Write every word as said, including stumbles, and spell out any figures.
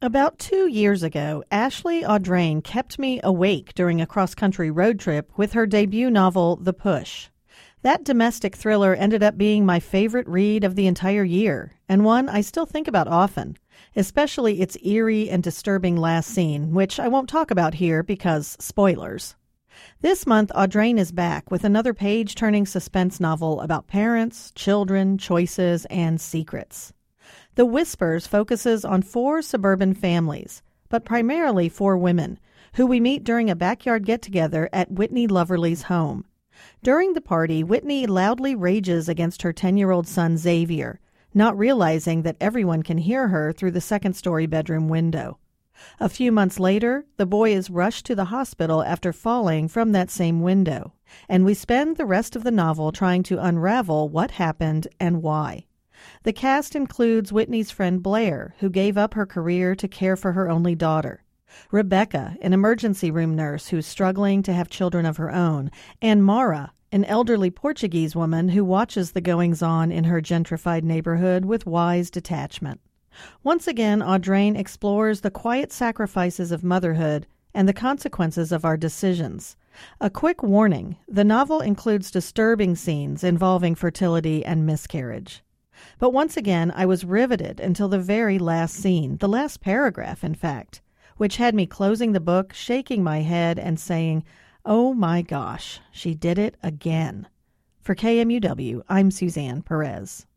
About two years ago, Ashley Audrain kept me awake during a cross-country road trip with her debut novel, The Push. That domestic thriller ended up being my favorite read of the entire year, and one I still think about often, especially its eerie and disturbing last scene, which I won't talk about here because spoilers. This month, Audrain is back with another page-turning suspense novel about parents, children, choices, and secrets. The Whispers focuses on four suburban families, but primarily four women, who we meet during a backyard get-together at Whitney Loverly's home. During the party, Whitney loudly rages against her ten-year-old son Xavier, not realizing that everyone can hear her through the second-story bedroom window. A few months later, the boy is rushed to the hospital after falling from that same window, and we spend the rest of the novel trying to unravel what happened and why. The cast includes Whitney's friend Blair, who gave up her career to care for her only daughter, Rebecca, an emergency room nurse who's struggling to have children of her own, and Mara, an elderly Portuguese woman who watches the goings-on in her gentrified neighborhood with wise detachment. Once again, Audrain explores the quiet sacrifices of motherhood and the consequences of our decisions. A quick warning, the novel includes disturbing scenes involving fertility and miscarriage. But once again, I was riveted until the very last scene, the last paragraph, in fact, which had me closing the book, shaking my head, and saying, "Oh my gosh, she did it again." For K M U W, I'm Suzanne Perez.